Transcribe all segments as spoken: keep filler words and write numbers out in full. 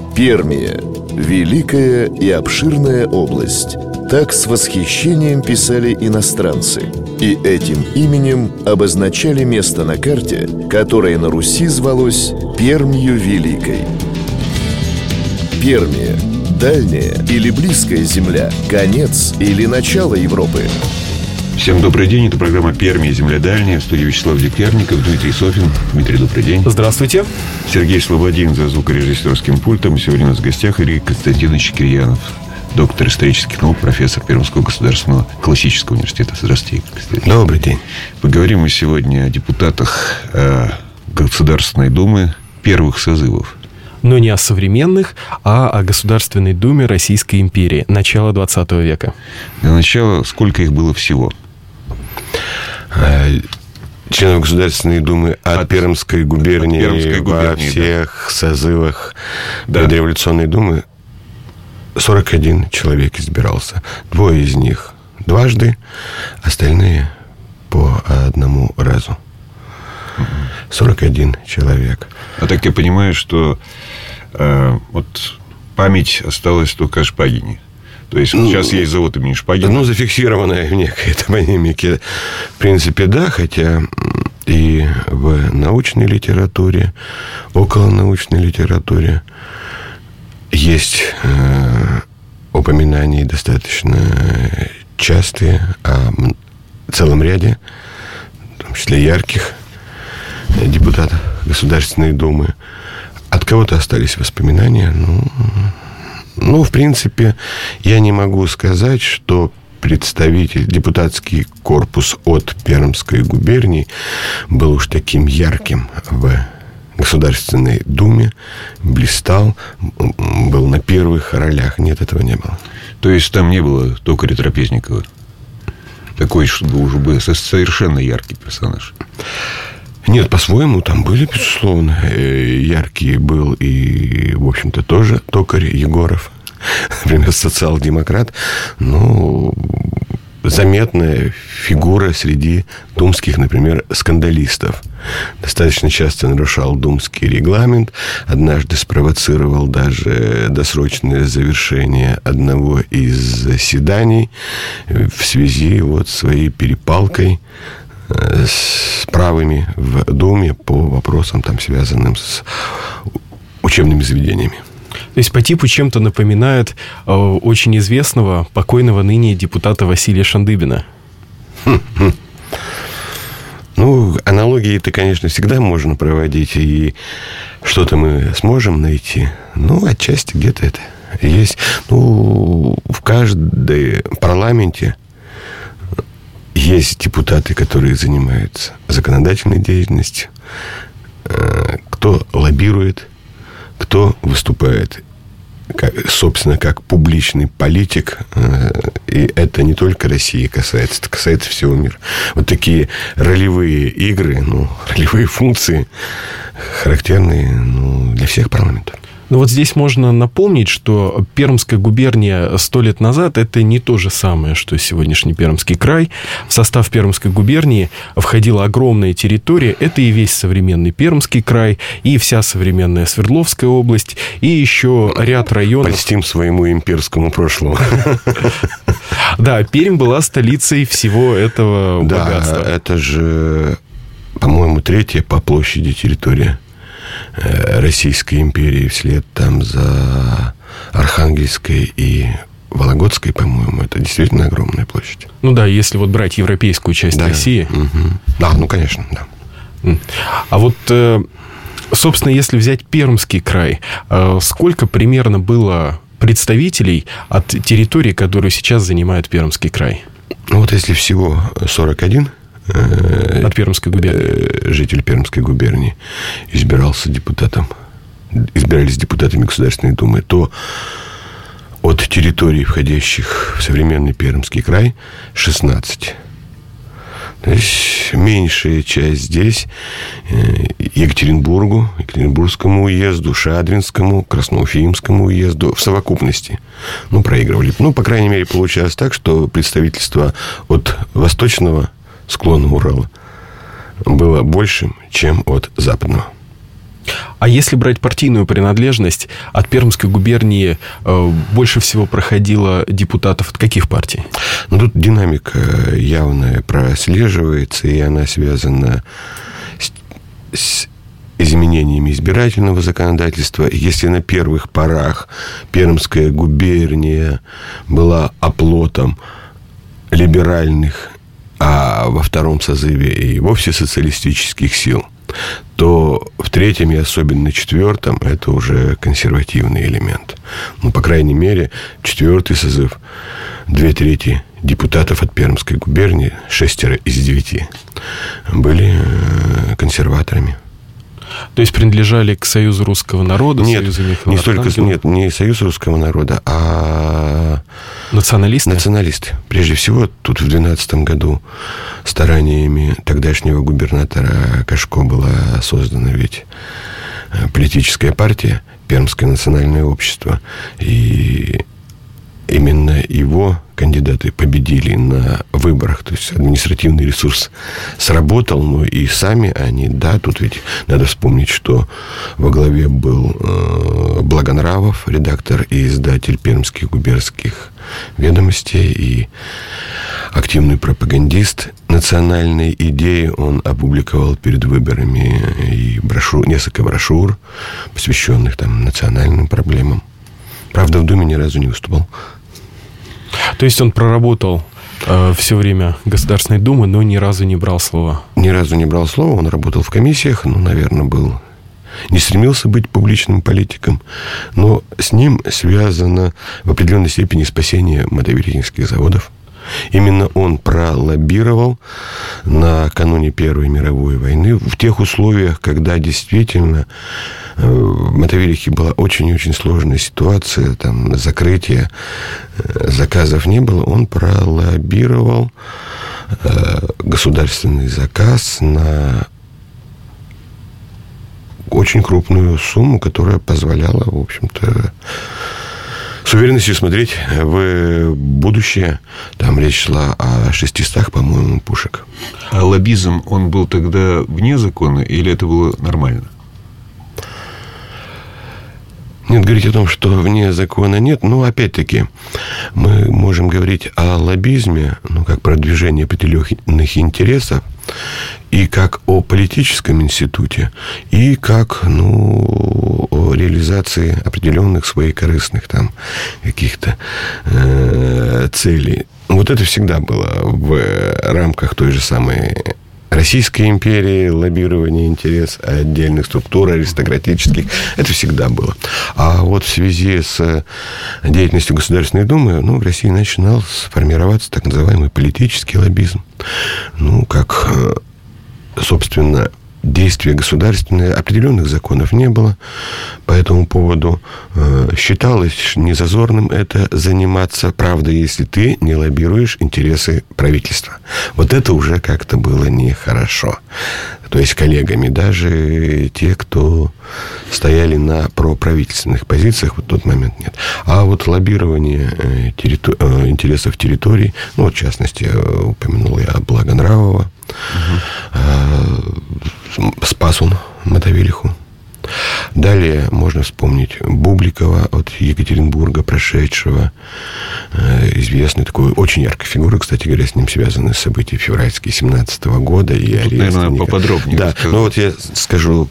Пермия – великая и обширная область. Так с восхищением писали иностранцы. И этим именем обозначали место на карте, которое на Руси звалось Пермью Великой. Пермия – дальняя или близкая земля, конец или начало Европы. Всем добрый день, это программа «Пермия. Земля дальняя». В студии Вячеслав Дегтярников, Дмитрий Софин. Дмитрий, добрый день. Здравствуйте. Сергей Слободин за звукорежиссерским пультом. Сегодня у нас в гостях Ирий Константинович Кирьянов, доктор исторических наук, профессор Пермского государственного классического университета. Здравствуйте, Константин. Добрый день. Поговорим мы сегодня о депутатах Государственной Думы первых созывов. Но не о современных, а о Государственной Думе Российской империи начала двадцатого века. Для начала, сколько их было всего? Членов Государственной Думы от, от Пермской губернии, от Пермской губернии во всех да. созывах да. Революционной Думы сорок один человек избирался. Двое из них дважды, остальные по одному разу. сорок один человек. А так я понимаю, что э, вот память осталась только о Шпагине. То есть ну, сейчас есть завод имени Шпагина. Ну, зафиксированная в некой топонимике, в принципе, да, хотя и в научной литературе, околонаучной литературе есть э, упоминания достаточно частые о целом ряде, в том числе ярких, депутатов Государственной Думы. От кого-то остались воспоминания. Ну, ну, в принципе, я не могу сказать, что представитель, депутатский корпус от Пермской губернии был уж таким ярким в Государственной Думе, блистал, был на первых ролях. Нет, этого не было. То есть там не было токаря Трапезникова? Такой, чтобы уже был совершенно яркий персонаж. Нет, по-своему, там были, безусловно, яркие был и, в общем-то, тоже токарь Егоров, например, социал-демократ, но заметная фигура среди думских, например, скандалистов. Достаточно часто нарушал думский регламент, однажды спровоцировал даже досрочное завершение одного из заседаний в связи вот с своей перепалкой с правыми в Думе по вопросам, там, связанным с учебными заведениями. То есть по типу чем-то напоминает э, очень известного покойного ныне депутата Василия Шандыбина. Хм-хм. Ну, аналогии-то, конечно, всегда можно проводить, и что-то мы сможем найти. Ну, отчасти где-то это есть. Ну, в каждом парламенте есть депутаты, которые занимаются законодательной деятельностью, кто лоббирует, кто выступает, как, собственно, как публичный политик. И это не только России касается, это касается всего мира. Вот такие ролевые игры, ну, ролевые функции характерные, ну, для всех парламентов. Ну вот здесь можно напомнить, что Пермская губерния сто лет назад – это не то же самое, что сегодняшний Пермский край. В состав Пермской губернии входила огромная территория. Это и весь современный Пермский край, и вся современная Свердловская область, и еще ряд районов. Польстим своему имперскому прошлому. Да, Пермь была столицей всего этого богатства. Да, это же, по-моему, третья по площади территория Российской империи, вслед там за Архангельской и Вологодской, по-моему. Это действительно огромная площадь. Ну да, если вот брать европейскую часть да. России. Угу. Да, ну, конечно, да. А вот, собственно, если взять Пермский край, сколько примерно было представителей от территории, которую сейчас занимает Пермский край? Ну, вот если всего сорок один от Пермской губернии. Житель Пермской губернии избирался депутатом, избирались депутатами Государственной Думы, то от территорий, входящих в современный Пермский край, шестнадцать. То есть меньшая часть здесь Екатеринбургу, Екатеринбургскому уезду, Шадринскому, Красноуфимскому уезду в совокупности. Ну, проигрывали. Ну, по крайней мере, получалось так, что представительство от восточного склона Урала было большим, чем от западного. А если брать партийную принадлежность, от Пермской губернии э, больше всего проходило депутатов от каких партий? Ну, тут динамика явная прослеживается, и она связана с, с изменениями избирательного законодательства. Если на первых порах Пермская губерния была оплотом либеральных, а во втором созыве и вовсе социалистических сил, то в третьем и особенно четвертом это уже консервативный элемент. Ну, по крайней мере, четвертый созыв, две трети депутатов от Пермской губернии, шестеро из девяти, были консерваторами. То есть принадлежали к Союзу русского народа? Нет, Союзу не столько, нет, не Союз русского народа, а националисты? Националисты. Прежде всего, тут в двенадцатом году стараниями тогдашнего губернатора Кашко была создана ведь политическая партия, Пермское национальное общество. И именно его кандидаты победили на выборах. То есть административный ресурс сработал, но и сами они, да, тут ведь надо вспомнить, что во главе был э, Благонравов, редактор и издатель пермских губернских ведомостей, и активный пропагандист национальной идеи. Он опубликовал перед выборами и брошюр, несколько брошюр, посвященных там национальным проблемам. Правда, в Думе ни разу не выступал. То есть он проработал э, все время Государственной Думы, но ни разу не брал слова? Ни разу не брал слова. Он работал в комиссиях, ну, наверное, был... Не стремился быть публичным политиком, но с ним связано в определенной степени спасение мотовилихинских заводов. Именно он пролоббировал накануне Первой мировой войны в тех условиях, когда действительно в Мотовилихе была очень-очень сложная ситуация, там закрытия, заказов не было. Он пролоббировал государственный заказ на очень крупную сумму, которая позволяла, в общем-то, с уверенностью смотреть в будущее. Там речь шла о шестистах, по-моему, пушек. А лоббизм, он был тогда вне закона или это было нормально? Нет, говорить о том, что вне закона нет, но опять-таки мы можем говорить о лоббизме, ну, как продвижение определенных интересов, и как о политическом институте, и как, ну, о реализации определенных своих корыстных там каких-то э, целей. Вот это всегда было в рамках той же самой Российской империи, лоббирование интересов отдельных структур аристократических. Это всегда было. А вот в связи с деятельностью Государственной Думы, ну, в России начинал сформироваться так называемый политический лоббизм. Ну, как, собственно, действия государственные, определенных законов не было. По этому поводу э, считалось незазорным это заниматься, правда, если ты не лоббируешь интересы правительства. Вот это уже как-то было нехорошо. То есть коллегами, даже те, кто стояли на проправительственных позициях, в тот момент нет. А вот лоббирование э, территори- э, интересов территорий, ну, в частности, э, упомянул я Благонравова, угу. Спас он Мотовилиху. Далее можно вспомнить Бубликова от Екатеринбурга, прошедшего. Известный такой, очень яркая фигура, кстати говоря, с ним связаны события февральские семнадцатого года. И тут, наверное, поподробнее. Да, расскажу. Ну вот я скажу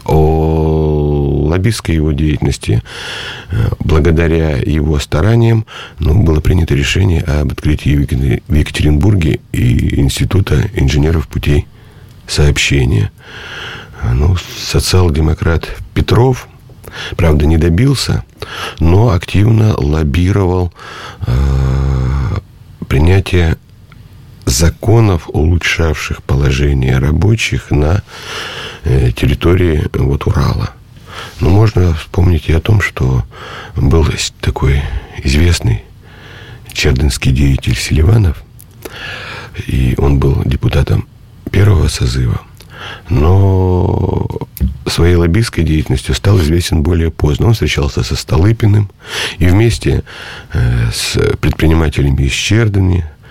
о лоббистской его деятельности. Благодаря его стараниям, ну, было принято решение об открытии в Екатеринбурге и Института инженеров путей сообщения. Ну, социал-демократ Петров, правда, не добился, но активно лоббировал э, принятие законов, улучшавших положение рабочих на э, территории вот, Урала. Но можно вспомнить и о том, что был такой известный чердынский деятель Селиванов, и он был депутатом первого созыва, но своей лоббистской деятельностью стал известен более поздно. Он встречался со Столыпиным и вместе с предпринимателями из Чердыни,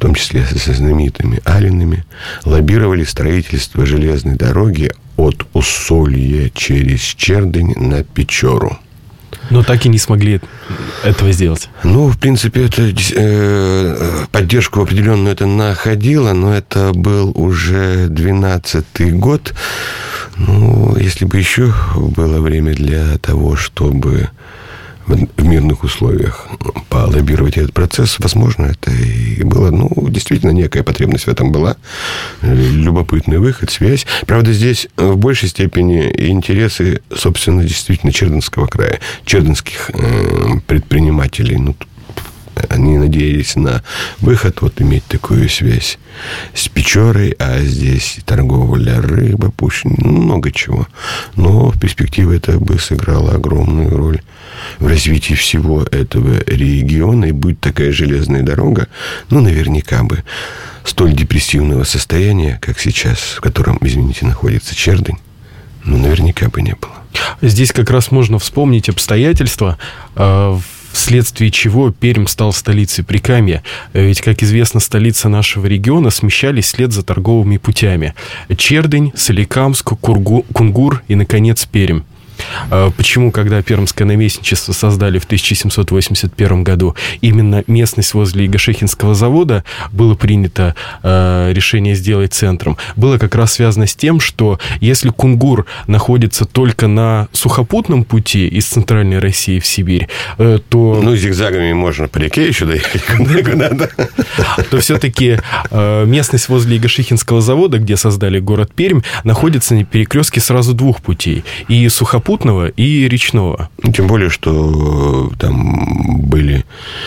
том числе со знаменитыми Алинами, лоббировали строительство железной дороги от Усолья через Чердынь на Печору. Но так и не смогли этого сделать. Ну, в принципе, это, э, поддержку определенную это находило, но это был уже двенадцатый год. Ну, если бы еще было время для того, чтобы в мирных условиях полоббировать этот процесс, возможно, это и было, ну, действительно, некая потребность в этом была. Любопытный выход, связь. Правда, здесь в большей степени интересы, собственно, действительно Чердынского края, чердынских э, предпринимателей. Ну, они надеялись на выход, вот иметь такую связь с Печорой, а здесь торговля, рыба, пусть много чего. Но в перспективе это бы сыграло огромную роль в развитии всего этого региона. И будь такая железная дорога, ну, наверняка бы столь депрессивного состояния, как сейчас, в котором, извините, находится Чердынь, ну, наверняка бы не было. Здесь как раз можно вспомнить обстоятельства, вследствие чего Пермь стал столицей Прикамья. Ведь, как известно, столицы нашего региона смещались вслед за торговыми путями. Чердынь, Соликамск, Кургу, Кунгур и, наконец, Пермь. Почему, когда пермское наместничество создали в тысяча семьсот восемьдесят первом году, именно местность возле Игошехинского завода было принято э, решение сделать центром, было как раз связано с тем, что если Кунгур находится только на сухопутном пути из центральной России в Сибирь, э, то... Ну, зигзагами можно по реке еще доехать, куда надо. То все-таки э, местность возле Игошехинского завода, где создали город Пермь, находится на перекрестке сразу двух путей. И сухопутного, и речного. Тем более, что там были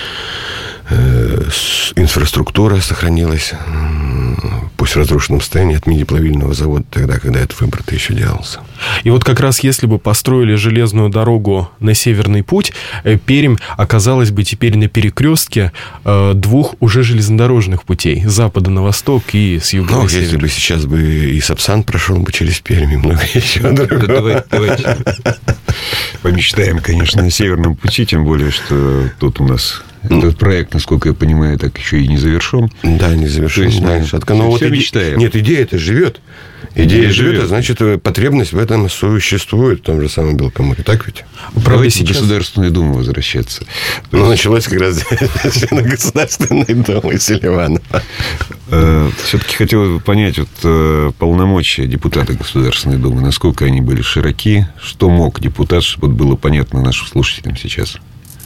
э, инфраструктура сохранилась, пусть в разрушенном состоянии, от мини-плавильного завода тогда, когда этот выбор-то еще делался. И вот как раз если бы построили железную дорогу на Северный путь, Пермь оказалась бы теперь на перекрестке э, двух уже железнодорожных путей, с запада на восток и с юга ну, на север. Если бы сейчас бы и Сапсан прошел бы через Пермь, и много еще другого. Давайте, давайте помечтаем, конечно, на Северном пути, тем более, что тут у нас этот проект, насколько я понимаю, так еще и не завершен. Да, не завершен. То есть, да, мы но вот все иде... мечтаем. Нет, идея-то живет. Идея, идея живет, живет, а значит, потребность в этом существует в том же самом Белкоморе. Так ведь? Правда, сейчас... в Государственную Думу возвращаться. Ну, началось как раз на Государственной Думы Селиванова. Все-таки хотелось бы понять вот, полномочия депутата Государственной Думы, насколько они были широки, что мог депутат, чтобы было понятно нашим слушателям сейчас.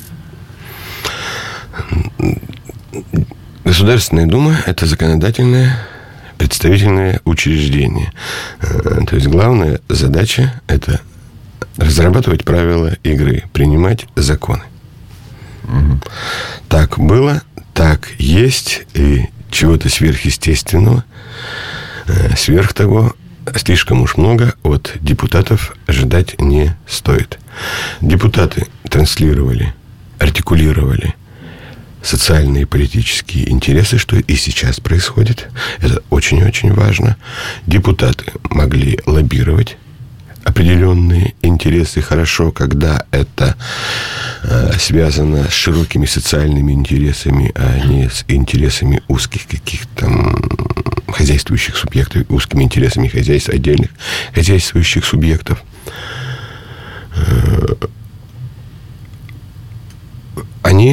Государственная Дума – это законодательное представительное учреждение. То есть, главная задача – это разрабатывать правила игры, принимать законы. Угу. Так было, так есть, и чего-то сверхъестественного, сверх того, слишком уж много от депутатов ожидать не стоит. Депутаты транслировали, артикулировали социальные и политические интересы, что и сейчас происходит. Это очень-очень важно. Депутаты могли лоббировать определенные интересы. Хорошо, когда это э, связано с широкими социальными интересами, а не с интересами узких каких-то там хозяйствующих субъектов, узкими интересами хозяйств, отдельных хозяйствующих субъектов. Э, они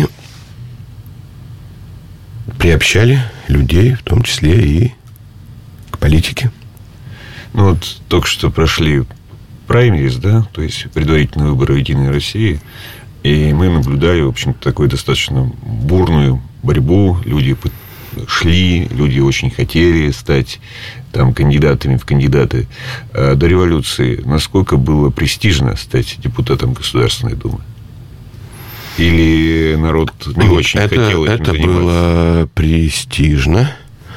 приобщали людей, в том числе и к политике. Ну, вот только что прошли праймерис, да, то есть предварительные выборы в «Единой России», и мы наблюдали, в общем-то, такую достаточно бурную борьбу. Люди шли, люди очень хотели стать там кандидатами в кандидаты. А до революции насколько было престижно стать депутатом Государственной Думы? Или народ не очень это, хотел этим это заниматься? было престижно.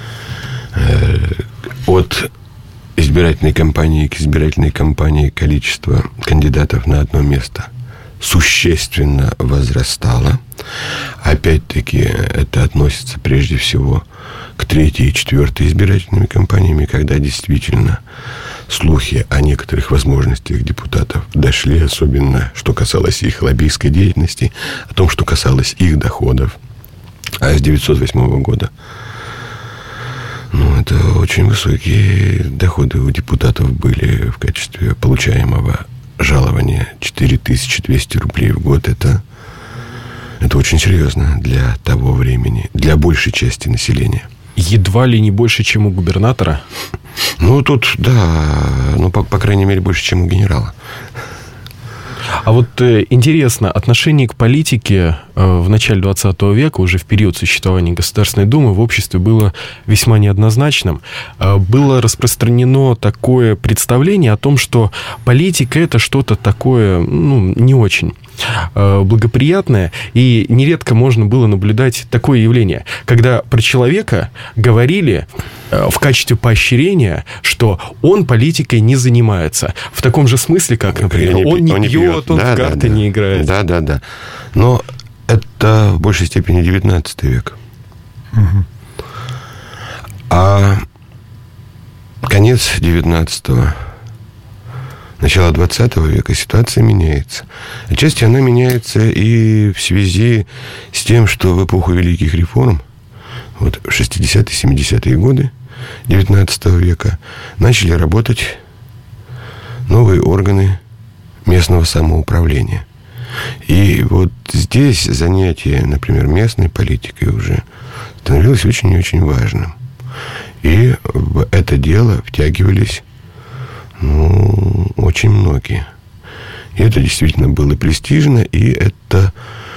От избирательной кампании к избирательной кампании количество кандидатов на одно место существенно возрастало. Опять-таки, это относится прежде всего к третьей и четвертой избирательными кампаниями, когда действительно слухи о некоторых возможностях депутатов дошли, особенно что касалось их лоббистской деятельности, о том, что касалось их доходов. А с девятьсот восьмого года Ну, это очень высокие доходы у депутатов были в качестве получаемого жалования. четыре тысячи двести рублей в год. Это, это очень серьезно для того времени, для большей части населения. Едва ли не больше, чем у губернатора? Ну, тут, да, ну, по, по крайней мере, больше, чем у генерала. А вот э, интересно, отношение к политике э, в начале двадцатого века, уже в период существования Государственной Думы, в обществе было весьма неоднозначным. Э, было распространено такое представление о том, что политика – это что-то такое, ну, не очень э, благоприятное, и нередко можно было наблюдать такое явление, когда про человека говорили э, в качестве поощрения, что он политикой не занимается. В таком же смысле, как, например, не, он не он пьет, не он да, в карты да, не да. играет. Да, да, да. Но это в большей степени девятнадцатый век. Угу. А конец девятнадцатого, начало двадцатого века ситуация меняется. Отчасти она меняется и в связи с тем, что в эпоху великих реформ, вот в шестидесятые, семидесятые годы девятнадцатого века, начали работать новые органы местного самоуправления. И вот здесь занятие, например, местной политикой уже становилось очень и очень важным. И в это дело втягивались, ну, очень многие. И это действительно было престижно, и это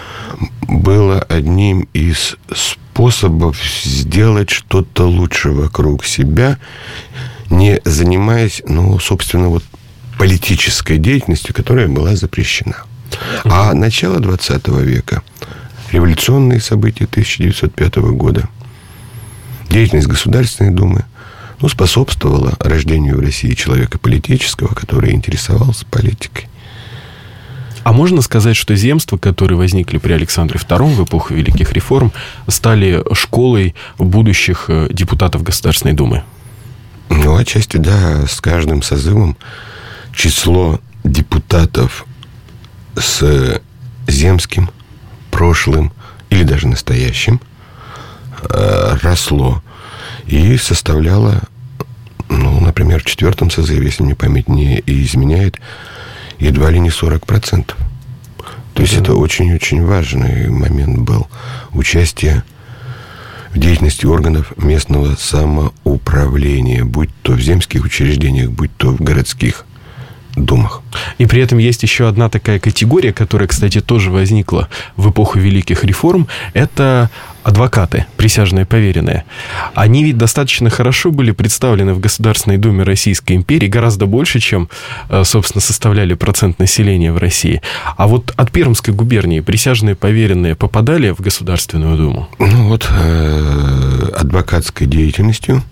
было одним из способов сделать что-то лучше вокруг себя, не занимаясь, ну, собственно, вот политической деятельностью, которая была запрещена. А начало двадцатого века, революционные события тысяча девятьсот пятого года, деятельность Государственной Думы, ну, способствовала рождению в России человека политического, который интересовался политикой. А можно сказать, что земства, которые возникли при Александре втором в эпоху великих реформ, стали школой будущих депутатов Государственной Думы? Ну, отчасти, да. С каждым созывом число депутатов с земским прошлым или даже настоящим э, росло и составляло, ну, например, в четвертом созыве, если мне память не изменяет, едва ли не сорок процентов. То есть, да. Это очень-очень важный момент был. Участие в деятельности органов местного самоуправления, будь то в земских учреждениях, будь то в городских думах. И при этом есть еще одна такая категория, которая, кстати, тоже возникла в эпоху великих реформ. Это адвокаты, присяжные поверенные. Они ведь достаточно хорошо были представлены в Государственной Думе Российской империи, гораздо больше, чем, собственно, составляли процент населения в России. А вот от Пермской губернии присяжные поверенные попадали в Государственную Думу? Ну вот, э, адвокатской деятельностью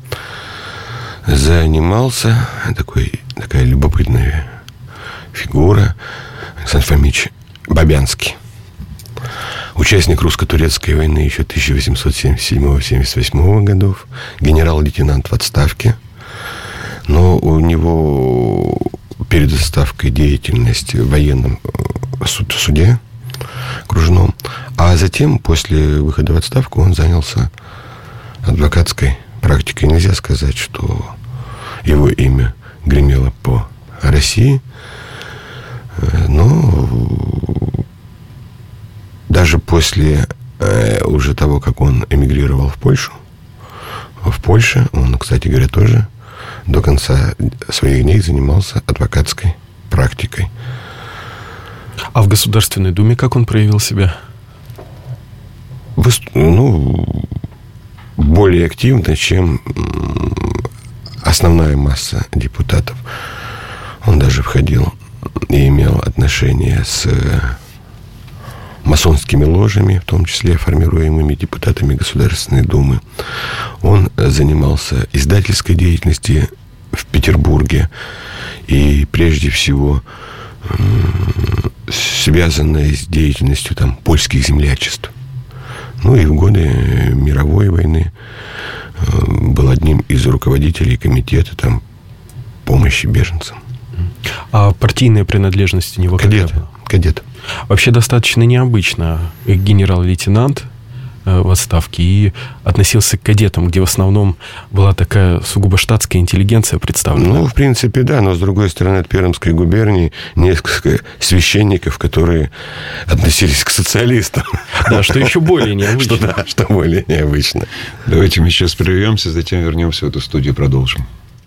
занимался такой, такая любопытная фигура Александр Фомич Бабянский. Участник русско-турецкой войны еще тысяча восемьсот семьдесят седьмого — семьдесят восьмого годов. Генерал-лейтенант в отставке. Но у него перед отставкой деятельность в военном суд, суде окружном. А затем, после выхода в отставку, он занялся адвокатской практикой. Нельзя сказать, что его имя гремело по России. Но даже после э, уже того, как он эмигрировал в Польшу, в Польше он, кстати говоря, тоже до конца своих дней занимался адвокатской практикой. А в Государственной Думе как он проявил себя? Выступ... Ну, более активно, чем основная масса депутатов. Он даже входил и имел отношения с масонскими ложами, в том числе формируемыми депутатами Государственной Думы. Он занимался издательской деятельностью в Петербурге. И прежде всего связанной с деятельностью там польских землячеств. Ну и в годы мировой войны был одним из руководителей комитета там помощи беженцам. А партийная принадлежность у него кадет, кадет. Вообще достаточно необычно. Генерал-лейтенант, в отставке и относился к кадетам, где в основном была такая сугубо штатская интеллигенция представлена. Ну, в принципе, да, но, с другой стороны, от Пермской губернии несколько священников, которые относились к социалистам. Да, что еще более необычно. Что, да, что более необычно. Давайте мы сейчас прервемся, затем вернемся в эту студию и продолжим.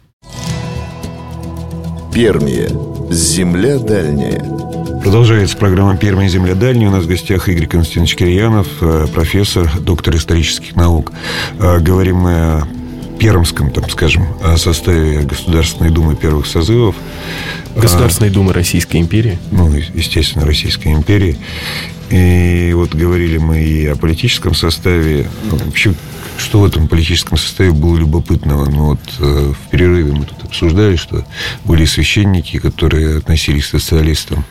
Пермия. Земля дальняя. Продолжается программа «Пермия. Земля дальняя». У нас в гостях Игорь Константинович Кирьянов, профессор, доктор исторических наук. Говорим мы о пермском, там, скажем, составе Государственной Думы первых созывов. Государственной Думы Российской империи. Ну, естественно, Российской империи. И вот говорили мы и о политическом составе. Вообще, что в этом политическом составе было любопытного? Ну, вот в перерыве мы тут обсуждали, что были священники, которые относились к социалистам.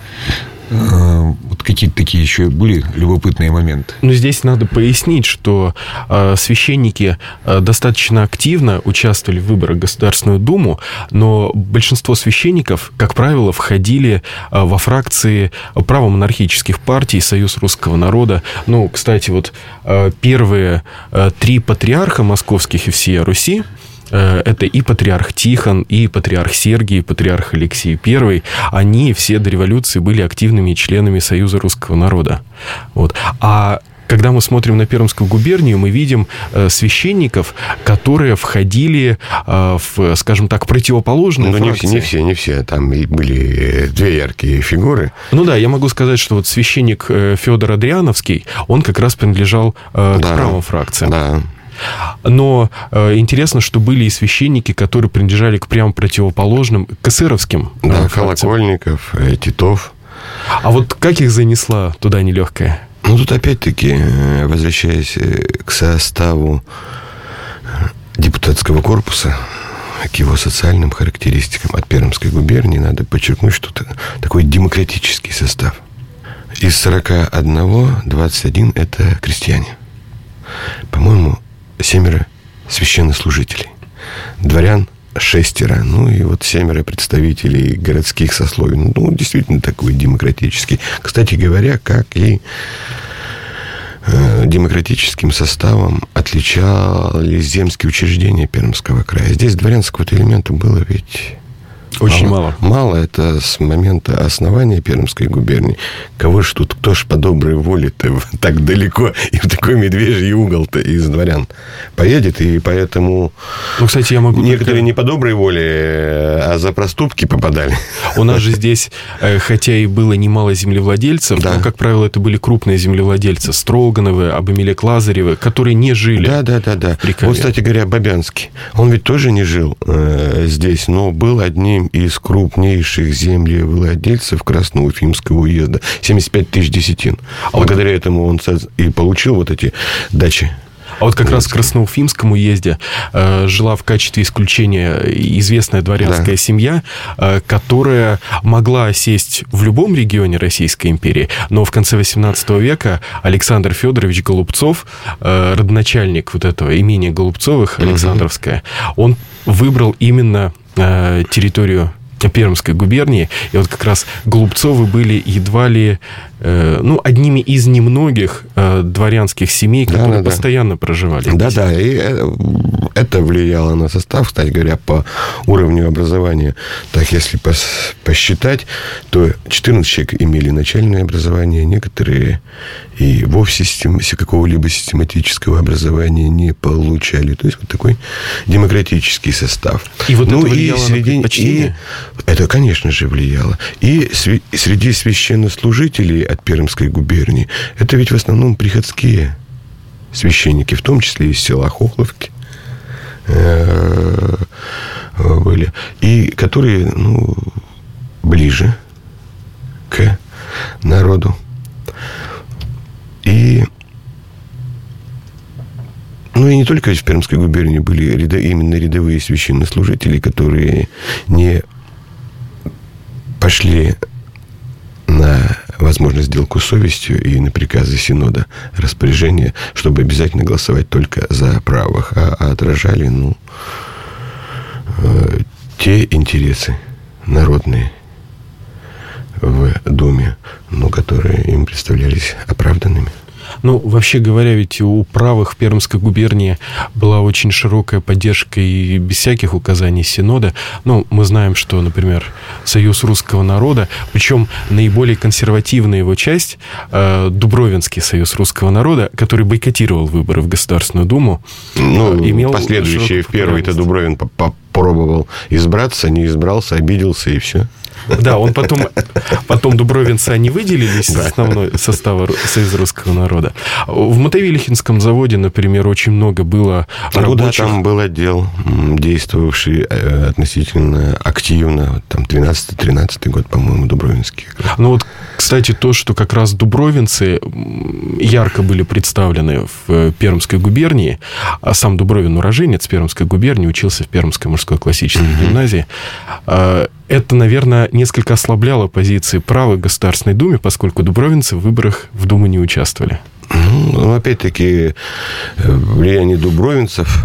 Вот какие-то такие еще были любопытные моменты. Ну, здесь надо пояснить, что э, священники э, достаточно активно участвовали в выборах в Государственную Думу, но большинство священников, как правило, входили э, во фракции правомонархических партий, Союз русского народа. Ну, кстати, вот э, первые э, три патриарха московских и всея Руси, это и патриарх Тихон, и патриарх Сергий, и патриарх Алексей Первый. Они все до революции были активными членами Союза русского народа. Вот. А когда мы смотрим на Пермскую губернию, мы видим священников, которые входили в, скажем так, противоположные ну, фракции. Не все, не все. Там были две яркие фигуры. Ну да, я могу сказать, что вот священник Федор Адриановский, он как раз принадлежал да, к правым фракциям. Да. Но э, интересно, что были и священники, которые принадлежали к прямо противоположным, к эсеровским. Да, Колокольников, э, Титов. А вот как их занесла туда нелегкая? Ну, тут опять-таки, возвращаясь к составу депутатского корпуса, к его социальным характеристикам от Пермской губернии, надо подчеркнуть, что это такой демократический состав. Из сорока одного двадцать один – это крестьяне. По-моему, семеро священнослужителей. Дворян шестеро. Ну, и вот семеро представителей городских сословий. Ну, действительно, такой демократический. Кстати говоря, как и э, демократическим составом отличались земские учреждения Пермского края. Здесь дворянского элемента было ведь... Очень мало. Мало. Мало это с момента основания Пермской губернии. Кого ж тут, кто ж по доброй воле-то так далеко и в такой медвежий угол-то из дворян поедет, и поэтому... Ну, кстати, я могу... Некоторые только... не по доброй воле, а за проступки попадали. У нас же здесь, хотя и было немало землевладельцев, да. но, как правило, это были крупные землевладельцы. Строгановы, Абамелек Лазаревы, которые не жили. Да, да, да, да. Вот, кстати говоря, Бабянский. Он ведь тоже не жил э, здесь, но был одним из крупнейших землевладельцев Красноуфимского уезда. семьдесят пять тысяч десятин. А благодаря вот... этому он и получил вот эти дачи. А вот как раз в Красноуфимском уезде э, жила в качестве исключения известная дворянская да. семья, э, которая могла осесть в любом регионе Российской империи, но в конце восемнадцатого века Александр Федорович Голубцов, э, родоначальник вот этого имения Голубцовых, Александровское, угу. он выбрал именно э, территорию Пермской губернии, и вот как раз Голубцовы были едва ли э, ну, одними из немногих э, дворянских семей, которые да, да, постоянно да. проживали. Да-да, и это влияло на состав, кстати говоря, по уровню образования. Так, если пос- посчитать, то четырнадцать человек имели начальное образование, некоторые и вовсе систем- какого-либо систематического образования не получали. То есть вот такой демократический состав. И вот ну, это влияло и среди... на предпочтение? Это, конечно же, влияло. И среди священнослужителей от Пермской губернии это ведь в основном приходские священники, в том числе из села Хохловки были, и которые, ну, ближе к народу. И ну, и не только в Пермской губернии были ряда, именно рядовые священнослужители, которые не пошли на, возможно, сделку с совестью и на приказы Синода распоряжения, чтобы обязательно голосовать только за правых, а, а отражали, ну, э, те интересы народные в Думе, ну, которые им представлялись оправданными. Ну, вообще говоря, ведь у правых в Пермской губернии была очень широкая поддержка и без всяких указаний Синода. Ну, мы знаем, что, например, Союз русского народа, причем наиболее консервативная его часть, э, Дубровинский союз русского народа, который бойкотировал выборы в Государственную Думу, ну, имел последующие в первый-то Дубровин попробовал избраться, не избрался, обиделся и все. Да, он потом, потом дубровинцы, они выделились из основного состава Союза русского народа. В Мотовилихинском заводе, например, очень много было рабочих. Ну да, там был отдел, действовавший относительно активно, там двенадцатый-тринадцатый год, по-моему, Дубровинский. Ну вот, кстати, то, что как раз дубровинцы ярко были представлены в Пермской губернии, а сам Дубровин уроженец Пермской губернии, учился в Пермской мужской классической mm-hmm. гимназии, это, наверное, несколько ослабляло позиции правых в Государственной Думе, поскольку дубровинцы в выборах в Думу не участвовали. Ну, опять-таки, влияние дубровинцев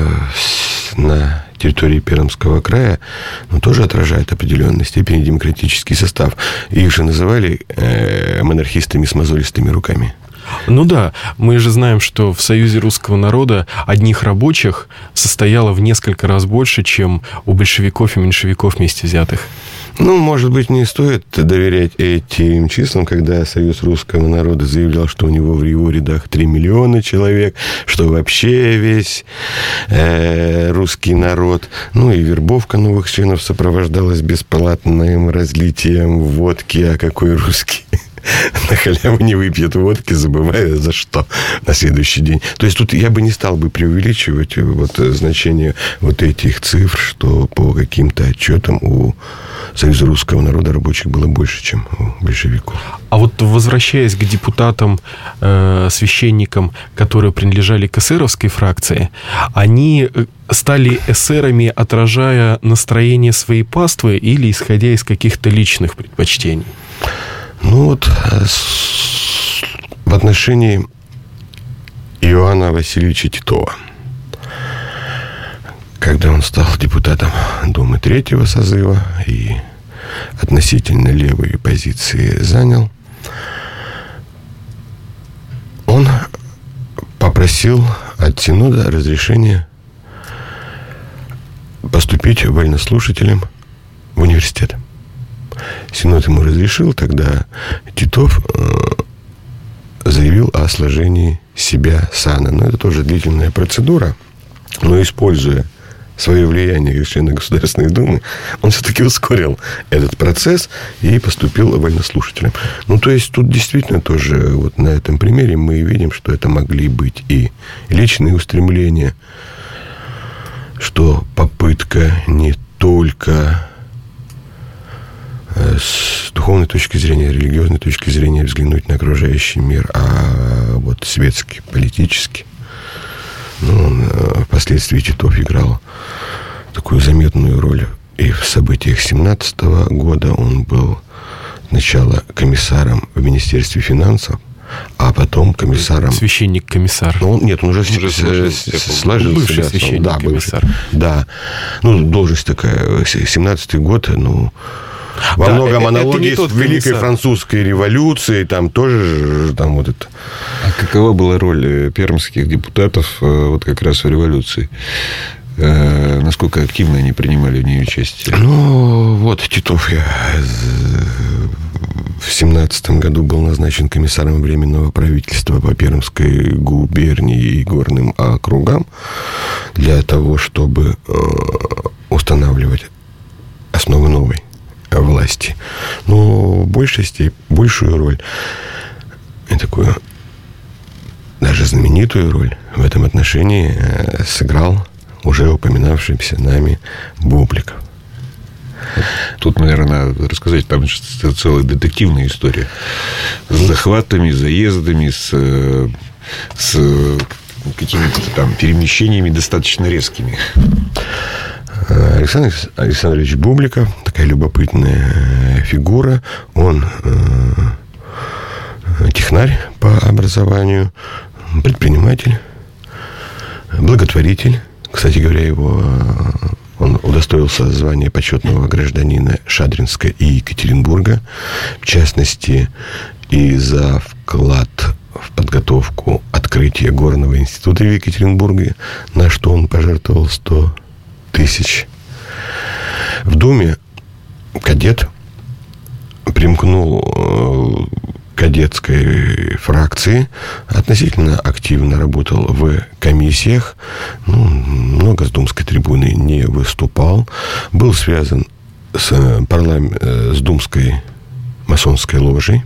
на территории Пермского края, ну, тоже отражает определенной степени демократический состав. Их же называли э, монархистами с мозолистыми руками. Ну да, мы же знаем, что в Союзе русского народа одних рабочих состояло в несколько раз больше, чем у большевиков и меньшевиков вместе взятых. Ну, может быть, не стоит доверять этим числам, когда Союз русского народа заявлял, что у него в его рядах три миллиона человек, что вообще весь э, русский народ. Ну, и вербовка новых членов сопровождалась бесплатным разлитием водки, а какой русский на халяву не выпьет водки, забывая за что на следующий день. То есть тут я бы не стал бы преувеличивать вот значение вот этих цифр, что по каким-то отчетам у Союза русского народа рабочих было больше, чем у большевиков. А вот возвращаясь к депутатам, э, священникам, которые принадлежали к эсеровской фракции, они стали эсерами, отражая настроение своей паствы или исходя из каких-то личных предпочтений? Ну вот в отношении Иоанна Васильевича Титова, когда он стал депутатом Думы третьего созыва и относительно левые позиции занял, он попросил от Синода разрешения поступить вольнослушателем в университет. Синод ему разрешил, тогда Титов заявил о сложении себя сана. Но это тоже длительная процедура, но используя свое влияние как члена Государственной Думы, он все-таки ускорил этот процесс и поступил вольнослушателем. Ну, то есть, тут действительно тоже вот на этом примере мы видим, что это могли быть и личные устремления, что попытка не только с духовной точки зрения, религиозной точки зрения взглянуть на окружающий мир, а вот светский, политический. Ну, он впоследствии Титов играл такую заметную роль. И в событиях семнадцатого года он был сначала комиссаром в Министерстве финансов, а потом комиссаром... Священник-комиссар. Ну, нет, он уже, уже сложился. сложился бывший да, священник-комиссар. Да, да. Ну, должность такая. семнадцатый год, ну... Во да, многом аналогии с Великой Французской революцией, там тоже там вот это. А какова была роль пермских депутатов вот как раз в революции? Насколько активно они принимали в ней участие? Ну, вот Титов я в семнадцатом году был назначен комиссаром Временного правительства по Пермской губернии и горным округам для того, чтобы устанавливать основы новой власти. Но в большей степени, большую роль, и такую даже знаменитую роль в этом отношении сыграл уже упоминавшийся нами Бубликов. Тут, наверное, надо рассказать, там целая детективная история с захватами, заездами, с, с какими-то там перемещениями достаточно резкими. Александр Александрович Бубликов, такая любопытная фигура. Он э, технарь по образованию, предприниматель, благотворитель. Кстати говоря, его, он удостоился звания почетного гражданина Шадринска и Екатеринбурга, в частности, и за вклад в подготовку подготовку открытия горного института в Екатеринбурге, на что он пожертвовал сто тысяч. В Думе кадет примкнул к кадетской фракции, относительно активно работал в комиссиях, ну, много с думской трибуны не выступал, был связан с, парлам... с думской масонской ложей.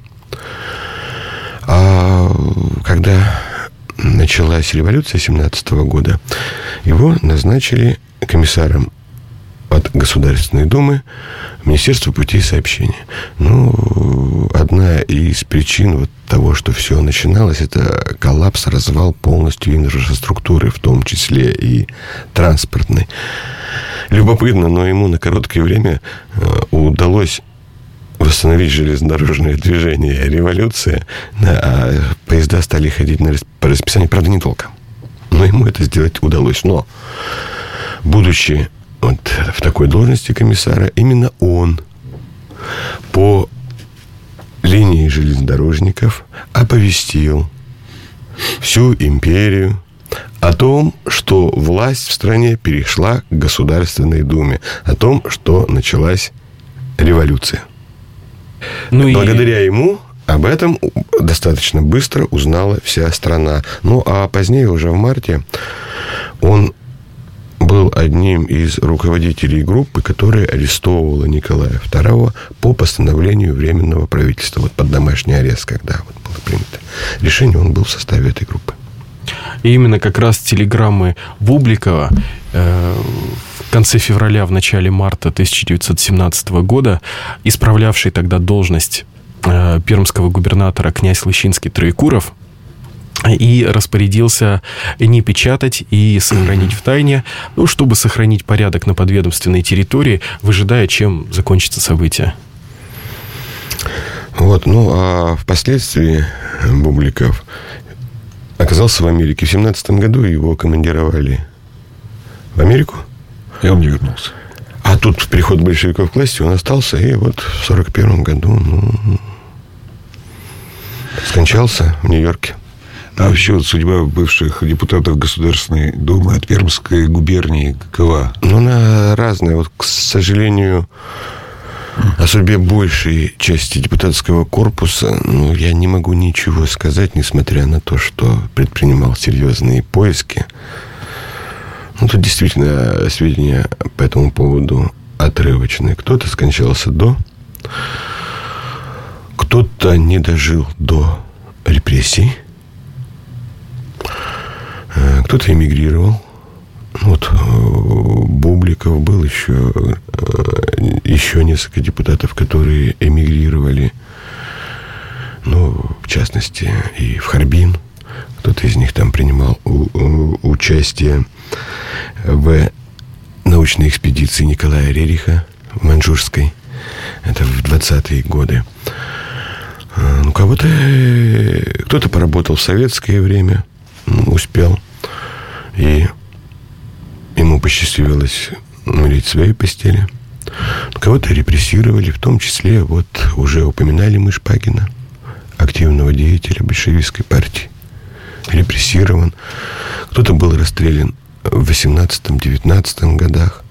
А когда началась революция семнадцатого года, его назначили комиссаром от Государственной Думы Министерства путей сообщения. Ну, одна из причин вот того, что все начиналось, это коллапс, развал полностью инфраструктуры, в том числе и транспортной. Любопытно, но ему на короткое время удалось восстановить железнодорожное движение. Революция, а поезда стали ходить на, по расписанию, правда, не толком. Но ему это сделать удалось. Но, будучи вот в такой должности комиссара, именно он по линии железнодорожников оповестил всю империю о том, что власть в стране перешла к Государственной Думе, о том, что началась революция. Ну Благодаря и... ему об этом достаточно быстро узнала вся страна. Ну, а позднее, уже в марте, он был одним из руководителей группы, которая арестовывала Николая второго по постановлению Временного правительства. Вот под домашний арест, когда вот было принято решение, он был в составе этой группы. И именно как раз телеграммы Бубликова э, в конце февраля, в начале марта тысяча девятьсот семнадцатого года, исправлявший тогда должность э, пермского губернатора князь Лыщинский-Троекуров, и распорядился не печатать и сохранить в тайне, ну, чтобы сохранить порядок на подведомственной территории, выжидая, чем закончится событие. Вот, ну, а впоследствии Бубликов оказался в Америке. В семнадцатом году его командировали в Америку. И он не вернулся. А тут приход большевиков к власти, он остался, и вот в сорок первом году, ну, скончался в Нью-Йорке. А вообще вот судьба бывших депутатов Государственной Думы от Пермской губернии какова? Ну, она разная. Вот, к сожалению, о судьбе большей части депутатского корпуса, ну, я не могу ничего сказать, несмотря на то, что предпринимал серьезные поиски. Ну, тут действительно сведения по этому поводу отрывочные. Кто-то скончался до, кто-то не дожил до репрессий, кто-то эмигрировал. Вот Бубликов был еще, еще несколько депутатов, которые эмигрировали. Ну, в частности, и в Харбин. Кто-то из них там принимал у, у, участие в научной экспедиции Николая Рериха в Маньчжурской. Это в двадцатые годы. Ну, кого-то... Кто-то поработал в советское время, успел. И ему посчастливилось умереть в своей постели. Кого-то репрессировали, в том числе, вот уже упоминали мы Шпагина, активного деятеля большевистской партии. Репрессирован. Кто-то был расстрелян в восемнадцатом-девятнадцатом годах.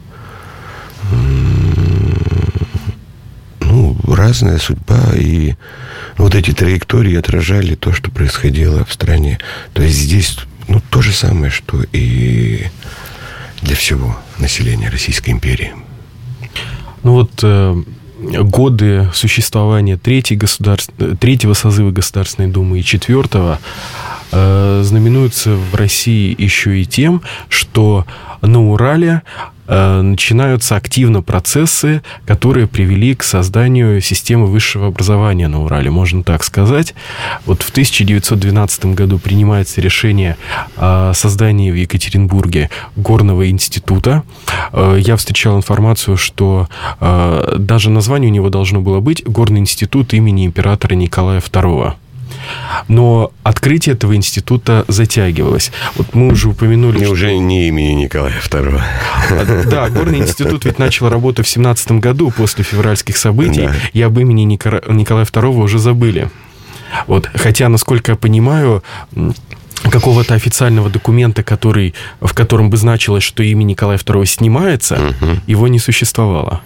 Ну, разная судьба. И вот эти траектории отражали то, что происходило в стране. То есть здесь, ну, то же самое, что и для всего населения Российской империи. Ну вот э, годы существования третьей государств... третьего созыва Государственной Думы и четвертого э, знаменуются в России еще и тем, что на Урале э, начинаются активно процессы, которые привели к созданию системы высшего образования на Урале, можно так сказать. Вот в тысяча девятьсот двенадцатом году принимается решение о создании в Екатеринбурге горного института. Э, я встречал информацию, что э, даже название у него должно было быть «Горный институт имени императора Николая второго». Но открытие этого института затягивалось. Вот мы уже упомянули... И что... уже не имени Николая второго. Да, Горный институт ведь начал работу в семнадцатом году после февральских событий, да. И об имени Николая второго уже забыли. Вот, хотя, насколько я понимаю, какого-то официального документа, который, в котором бы значилось, что имя Николая второго снимается, угу. его не существовало.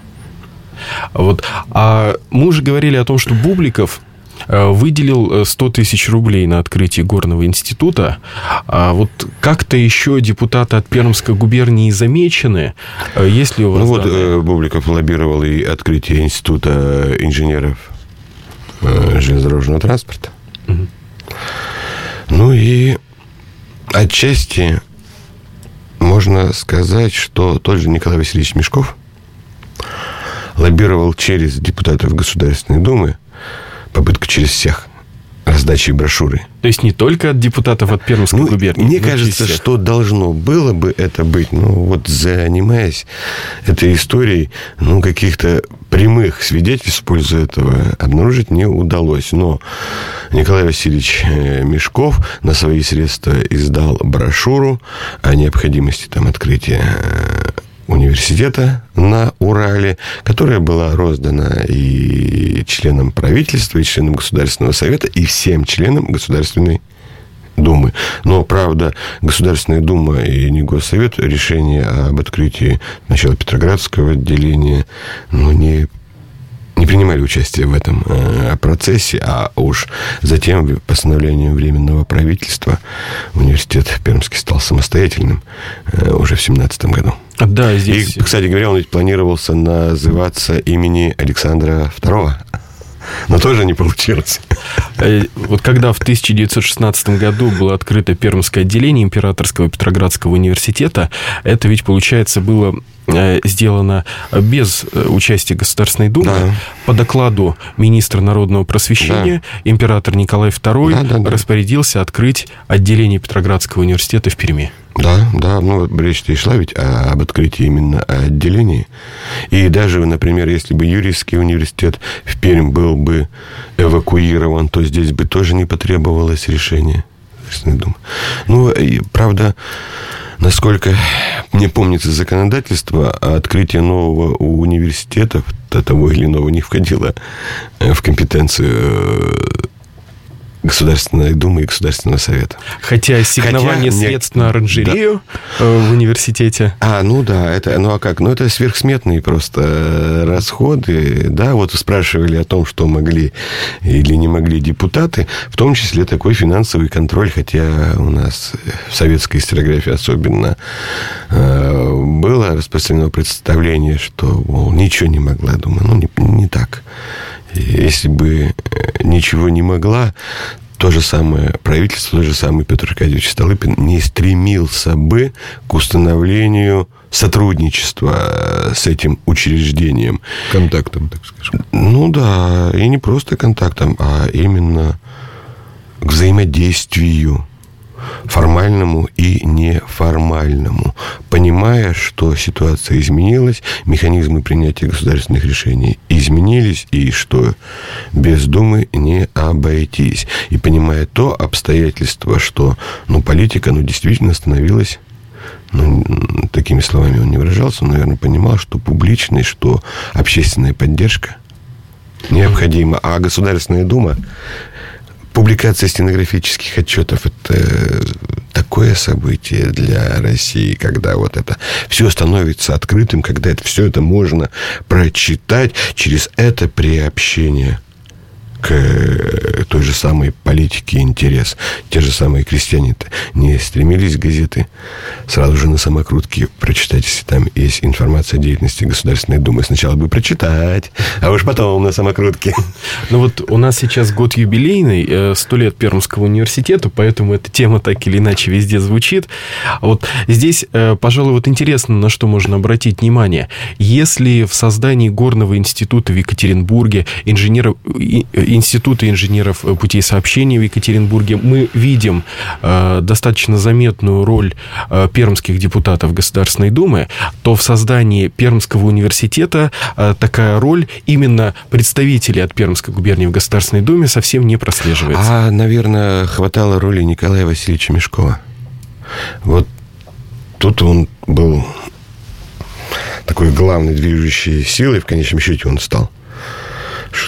Вот. А мы уже говорили о том, что Бубликов выделил сто тысяч рублей на открытие горного института. А вот как-то еще депутаты от Пермской губернии замечены? Есть ли у вас Ну вот данные? Бубликов лоббировал и открытие института инженеров железнодорожного транспорта. Угу. Ну и отчасти можно сказать, что тот же Николай Васильевич Мешков лоббировал через депутатов Государственной Думы попытку через всех раздачи брошюры. То есть не только от депутатов от Пермской ну, губернии? Мне кажется, что должно было бы это быть, ну, вот занимаясь этой историей, ну, каких-то прямых свидетельств в пользу этого обнаружить не удалось. Но Николай Васильевич Мешков на свои средства издал брошюру о необходимости там открытия университета на Урале, которая была роздана и членам правительства, и членам Государственного совета, и всем членам Государственной Думы. Но, правда, Государственная Дума и не Госсовет решение об открытии сначала Петроградского отделения, ну, не не принимали участие в этом э, процессе, а уж затем постановлением Временного правительства университет Пермский стал самостоятельным э, уже в семнадцатом году. Да, здесь... И, кстати говоря, он ведь планировался называться имени Александра второго. Но тоже не получилось. Вот когда в тысяча девятьсот шестнадцатом году было открыто Пермское отделение Императорского Петроградского университета, это ведь, получается, было сделано без участия Государственной Думы. Да. По докладу министра народного просвещения да. император Николай второй да, да, да. распорядился открыть отделение Петроградского университета в Перми. Да, да, ну, речь-то и шла ведь об открытии именно отделений. И даже, например, если бы Юрьевский университет в Пермь был бы эвакуирован, то здесь бы тоже не потребовалось решения. Ну, и, правда, насколько мне помнится законодательство, открытие нового университета, того или иного, не входило в компетенцию Государственной Думы и Государственного Совета. Хотя ассигнование Хотя средств мне... на оранжерею да. в университете... А, ну да, это, ну а как? Ну, это сверхсметные просто расходы. Да, вот спрашивали о том, что могли или не могли депутаты, в том числе такой финансовый контроль, хотя у нас в советской историографии особенно было распространено представление, что, мол, ничего не могла Дума. Ну, не, не так. Если бы ничего не могла, то же самое правительство, тот же самый Петр Аркадьевич Столыпин не стремился бы к установлению сотрудничества с этим учреждением. Контактом, так скажем. Ну да, и не просто контактом, а именно к взаимодействию формальному и неформальному, понимая, что ситуация изменилась, механизмы принятия государственных решений изменились, и что без Думы не обойтись. И понимая то обстоятельство, что ну, политика ну, действительно становилась, ну, такими словами он не выражался, он, наверное, понимал, что публичная, что общественная поддержка необходима. А Государственная Дума, публикация стенографических отчетов – это такое событие для России, когда вот это все становится открытым, когда это, все это можно прочитать через это приобщение к той же самой политике интерес. Те же самые крестьяне-то не стремились газеты сразу же на самокрутке прочитать, если там есть информация о деятельности Государственной Думы. Сначала бы прочитать, а уж потом на самокрутке. Ну вот у нас сейчас год юбилейный, сто лет Пермского университета, поэтому эта тема так или иначе везде звучит. Вот здесь, пожалуй, вот интересно, на что можно обратить внимание. Если в создании горного института в Екатеринбурге, инженеров, института инженеров путей сообщения в Екатеринбурге, мы видим э, достаточно заметную роль э, пермских депутатов Государственной Думы, то в создании Пермского университета э, такая роль именно представителей от Пермской губернии в Государственной Думе совсем не прослеживается. А, наверное, хватало роли Николая Васильевича Мешкова. Вот тут он был такой главной движущей силой, в конечном счете он стал.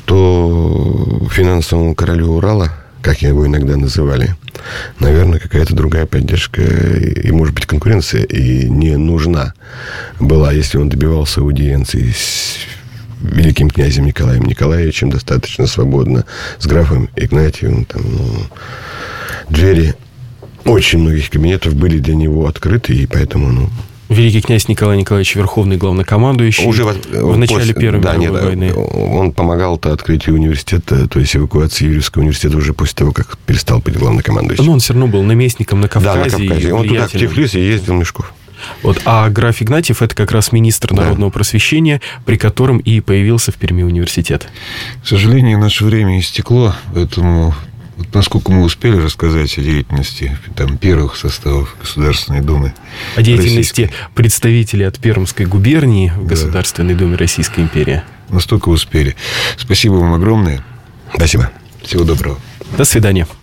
что финансовому королю Урала, как его иногда называли, наверное, какая-то другая поддержка и, может быть, конкуренция и не нужна была, если он добивался аудиенции с великим князем Николаем Николаевичем достаточно свободно, с графом Игнатиевым. Там, ну, двери очень многих кабинетов были для него открыты, и поэтому, ну... Великий князь Николай Николаевич, верховный главнокомандующий уже в, в начале после, Первой да, мировой нет, войны. Он помогал-то открытию университета, то есть эвакуации Юрьевского университета уже после того, как перестал быть главнокомандующим. Но он все равно был наместником на Кавказе. Да, на Кавказе. Он туда, в Тифлис, и ездил Мешков. Вот, а граф Игнатьев – это как раз министр народного да. просвещения, при котором и появился в Перми университет. К сожалению, наше время истекло, поэтому... Вот насколько мы успели рассказать о деятельности там, первых составов Государственной Думы. О деятельности Российской. Представителей от Пермской губернии в да. Государственной Думе Российской империи. Настолько успели. Спасибо вам огромное. Спасибо. Всего доброго. До свидания.